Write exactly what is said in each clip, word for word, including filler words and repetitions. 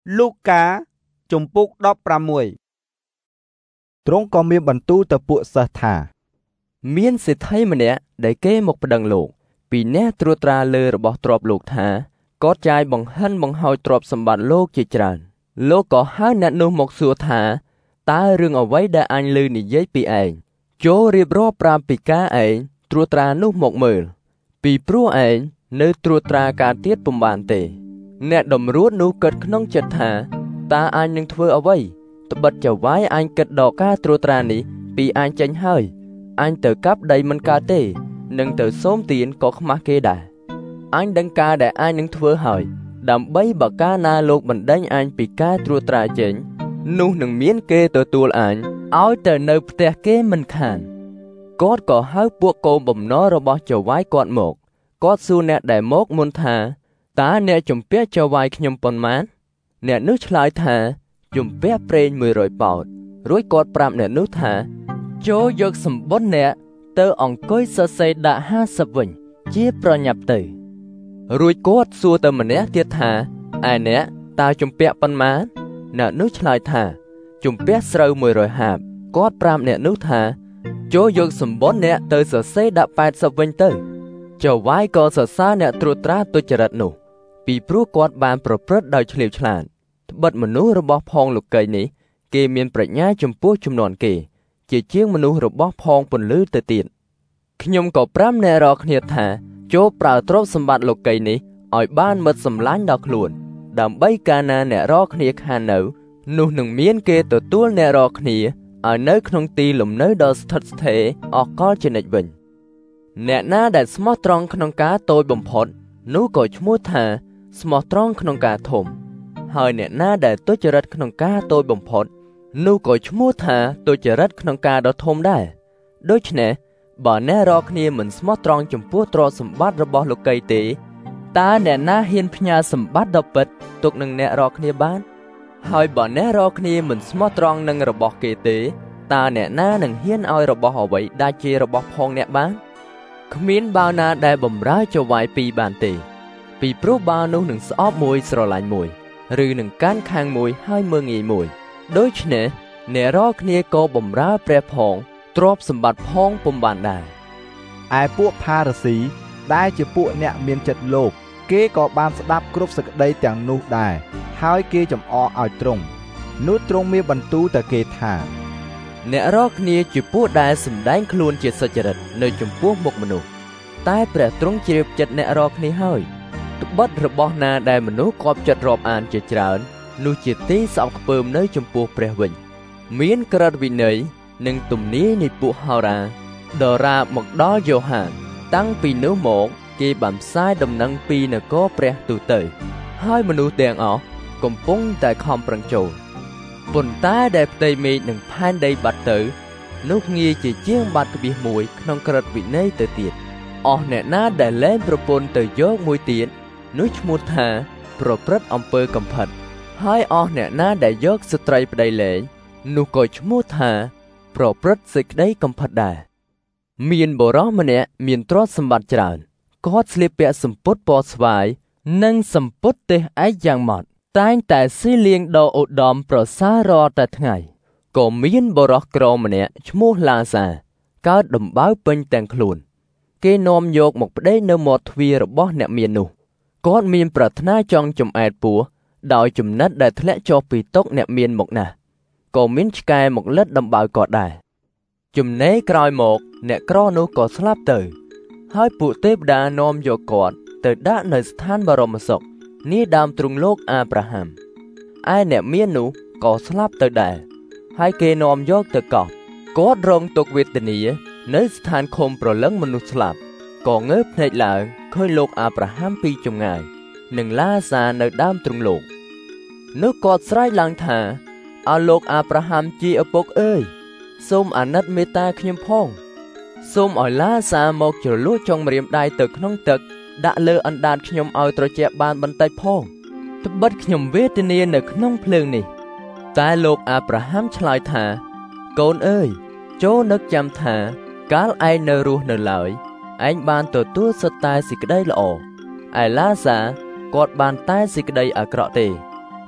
លូកាជំពូកដប់ប្រាំមួយទ្រង់ក៏មានបន្ទូលទៅពួកសិស្សថាមានសេដ្ឋីម្នាក់ដែលគេមកប្តឹងលោកពីអ្នកត្រួតត្រាលើរបស់ទ្រព្យលោកថាគាត់ចាយបង្ហិនបង្ហោចទ្រព្យសម្បត្តិលោកជាច្រើនលោកក៏ហៅអ្នកនោះមកសួរថាតើរឿងអ្វីដែលអញឮនិយាយពីឯងចូលរៀបរាប់ប្រាប់ពីការឯងត្រួតត្រានោះមកមើលពីព្រោះឯងនៅត្រួតត្រាការទៀតពុំបានទេអ្នកតម្រួតនោះគិតក្នុងចិត្តថាតើអញនឹងធ្វើអ្វីត្បិតចៅហ្វាយអញគិតដកការត្រួតត្រានេះពីអញចេញហើយអញទៅកាប់ដីមិនកើតទេនឹងទៅសូមទានក៏ខ្មាស់គេដែរអញដឹងការដែលអញនឹងធ្វើហើយដើម្បីបើកាលណាលោកបណ្ដេញអញពីការត្រួតត្រាចេញនោះនឹងមានគេទទួលអញឲ្យទៅនៅផ្ទះគេមិនខានគាត់ក៏ហៅពួកកូនបំណុលរបស់ចៅហ្វាយគាត់មកគាត់សួរអ្នកដែលមកមុនថាតើអ្នកជំពាក់ចៅហ្វាយខ្ញុំប៉ុន្មានអ្នកនោះឆ្លើយថាជំពាក់ប្រេងមួយរយប៉ោតរួចគាត់ប្រាប់អ្នកនោះថាចូលយកសម្បុរអ្នកទៅអង្គុយសរសេរដាក់ហាសិបវិញជាប្រញាប់ទៅរួចគាត់សួរទៅម្នាក់ទៀតថាឯអ្នកតើជំពាក់ប៉ុន្មានអ្នកនោះឆ្លើយថាជំពាក់ស្រូវមួយរយហាបគាត់ប្រាប់អ្នកនោះថាចូលយកសម្បុរអ្នកទៅសរសេរដាក់ប៉ែតសិបវិញទៅចៅហ្វាយក៏សរសើរអ្នកត្រួតត្រាទុច្ចរិតនោះពីព្រោះគាត់បានប្រព្រឹត្តដោយឆ្លៀវឆ្លាតត្បិតមនុស្សរបស់ផងលោកីនេះគេមានប្រាជ្ញាចំពោះជំនាន់គេជាជាងមនុស្សរបស់ផងពន្លឺទៅទៀតខ្ញុំក៏ប្រាំអ្នករាល់គ្នាថាចូលប្រើទ្រព្យសម្បត្តិលោកីនេះឲ្យបានមិត្តសម្លាញ់ដល់ខ្លួនដើម្បីកាលណាអ្នករាល់គ្នាខាននៅនោះនឹងមានគេទទួលអ្នករាល់គ្នាឲ្យនៅក្នុងទីលំនៅដ៏ស្ថិតស្ថេរអកលជានិច្ចវិញអ្នកណាដែលស្មោះត្រង់ក្នុងការតូចបំផុតនោះក៏ឈ្មោះថាស្មោះត្រង់ក្នុងការធំហើយអ្នកណាដែលទុច្ចរិតក្នុងការតូចបំផុតនោះក៏ឈ្មោះថាទុច្ចរិតក្នុងការដ៏ធំដែរដូច្នេះបើអ្នករាល់គ្នាមិនស្មោះត្រង់ចំពោះទ្រព្យសម្បត្តិរបស់លោកីទេតើអ្នកណាហ៊ានផ្ញើសម្បត្តិដ៏ពិតទុកនឹងអ្នករាល់គ្នាបានហើយបើអ្នករាល់គ្នាមិនស្មោះត្រង់នឹងរបស់គេទេតើអ្នកណានឹងហ៊ានឲ្យរបស់អ្វីដែលជារបស់ផងអ្នកបានគ្មានបាវណាដែលបំរើចៅហ្វាយពីរបានទេពីព្រោះបាវនោះនឹងស្អប់មួយស្រឡាញ់មួយឬនឹងកាន់ខាងមួយហើយមើងងាយមួយដូច្នេះអ្នករាល់គ្នាក៏បំរើព្រះផងទ្រព្យសម្បត្តិផងពុំបានដែរឯពួកផារ៉ាស៊ីដែលជាពួកអ្នកមានចិត្តលោភគេក៏បានស្ដាប់គ្រប់សេចក្តីទាំងនោះដែរហើយគេចំអកឲ្យទ្រង់នោះទ្រង់មានបន្ទូលទៅគេថាអ្នករាល់គ្នាជាពួកដែលសម្ដែងខ្លួនជាសុចរិតនៅចំពោះមុខមនុស្សតែព្រះទ្រង់ជ្រាបចិត្តអ្នករាល់គ្នាហើយត្បិតរបស់ណាដែលមនុស្សគប់ចិត្តរាប់អានជាច្រើននោះជាទីស្អប់ខ្ពើមនៅចំពោះព្រះវិញមានក្រឹតវិន័យនិងទំនាយនៃពួកហោរាដរាបមកដល់យ៉ូហានតាំងពីនោះមកគេបានផ្សាយដំណឹងពីនគរព្រះទូទៅហើយមនុស្សទាំងអស់កំពុងតែខំប្រឹងចូលប៉ុន្តែដែលផ្ទៃមេឃនិងផែនដីបាត់ទៅនោះងាយជាជាងបាត់ក្បៀសមួយក្នុងក្រឹតវិន័យទៅទៀតអស់អ្នកណាដែលលែងប្រពន្ធទៅយកមួយទៀតនោះឈ្មោះថាប្រព្រឹត្តអំពើកំផិតហើយអស់អ្នកណាដែលយកស្ត្រីប្តីលែងនោះក៏ឈ្មោះថាប្រព្រឹត្តសេចក្តីកំផិតដែរមានបុរសម្នាក់មានទ្រព្យសម្បត្តិច្រើនគាត់ស្លៀកពាក់សំពត់ពណ៌ស្វាយនិងសំពត់ទេសឯកយ៉ាងម៉ត់តែងតែស៊ីលៀងដ៏ឧត្តមប្រសើររាល់តែថ្ងៃក៏មានបុរសក្រម្នាក់ឈ្មោះឡាសាកើតដំបៅពេញទាំងខ្លួនគេនាំយកមកប្តេជ្ញានៅមាត់ទ្វាររបស់អ្នកមាននោះគាត់មានប្រាថ្នាចង់ចំអែតពោះដោយចំណិតដែលធ្លាក់ចុះពីតុអ្នកមានមកណាស់ក៏មានឆ្កែមកលិតដំបៅគាត់ដែរចំណេក្រោយមកអ្នកក្រនោះក៏ស្លាប់ទៅហើយពួកទេវតានាំយកគាត់ទៅដាក់នៅស្ថានបរមសុខនាដើមទ្រូងលោកអាប់រ៉ាហាំឯអ្នកមាននោះក៏ស្លាប់ទៅដែរហើយគេនាំយកទៅកោសគាត់រងទុក្ខវេទនានៅស្ថានឃុំប្រលឹងមនុស្សស្លាប់ក៏ងើបភ្នែកឡើងឃើញលោកអាប់រ៉ាហាំពីចម្ងាយនិងឡាសានៅដើមទ្រូងលោកនោះគាត់ស្រែកឡើងថាអោលោកអាប់រ៉ាហាំជាឪពុកអើយសូមអាណិតមេត្តាខ្ញុំផងសូមឲ្យឡាសាមកជ្រលក់ចុងម្រាមដៃទៅក្នុងទឹកដាក់លើអណ្ដាតខ្ញុំឲ្យត្រជាក់បានបន្តិចផងត្បិតខ្ញុំវេទនានៅក្នុងភ្លើងនេះតែលោកអាប់រ៉ាហាំឆ្លើយថាកូនអើយចូលនឹកចាំថាកាលឯងនៅរស់នៅឡើយឯងបានទទួលសុទ្ធតែសេចក្តីល្អឯឡាសាគាត់បានតែសេចក្តីអាក្រក់ទេ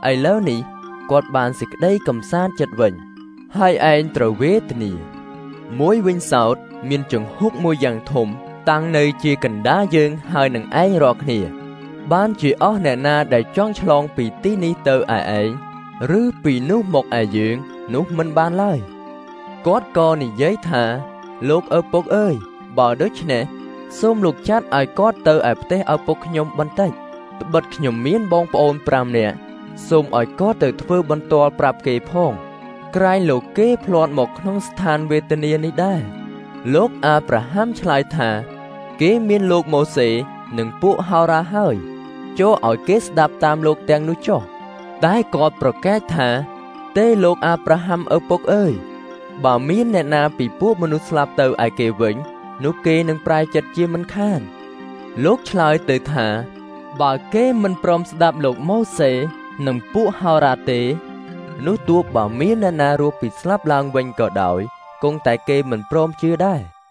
ឥឡូវនេះគាត់បានសេចក្តីកំសាន្តចិត្តវិញហើយឯងត្រូវវេទនាមួយវិញសោតមានចង្ហុកមួយយ៉ាងធំតាំងនៅជាកណ្ដាលយើងហើយនឹងឯងរាល់គ្នាបានជាអស់អ្នកណាដែលចង់ឆ្លងពីទីនេះទៅឯឯងឬពីនោះមកឯយើងនោះមិនបានឡើយគាត់ក៏និយាយថាលោកឪពុកអើយបើដូច្នេះសូមលោកចាត់ឲ្យគាត់ទៅឯផ្ទះឪពុកខ្ញុំបន្តិចត្បិតខ្ញុំមានបងប្អូនប្រាំនាក់សូមឲ្យគាត់ទៅធ្វើបន្ទាល់ប្រាប់គេផងក្រែងលោកគេភ្លាត់មកក្នុងស្ថានវេទនានេះដែរលោកអាប់រ៉ាហាំឆ្លើយថាគេមានលោកម៉ូសេនិងពួកហោរ៉ាហើយចូលឲ្យគេស្ដាប់តាមលោកទាំងនោះចុះតែគាត់ប្រកែកថាទេលោកអាប់រ៉ាហាំឪពុកអើយបើមានអ្នកណាពីពួកមនុស្សស្លាប់ទៅឯគេវិញនោះគេនឹងប្រែចិត្តជាមិនខានលោកឆ្លើយទៅថាបើគេមិនព្រមស្ដាប់លោកម៉ូសេនិងពួកហោរ៉ាទេនោះទោះបើមានអ្នកណារស់ពីស្លាប់ឡើងវិញក៏ដោយគង់តែគេមិនព្រមជឿដែរ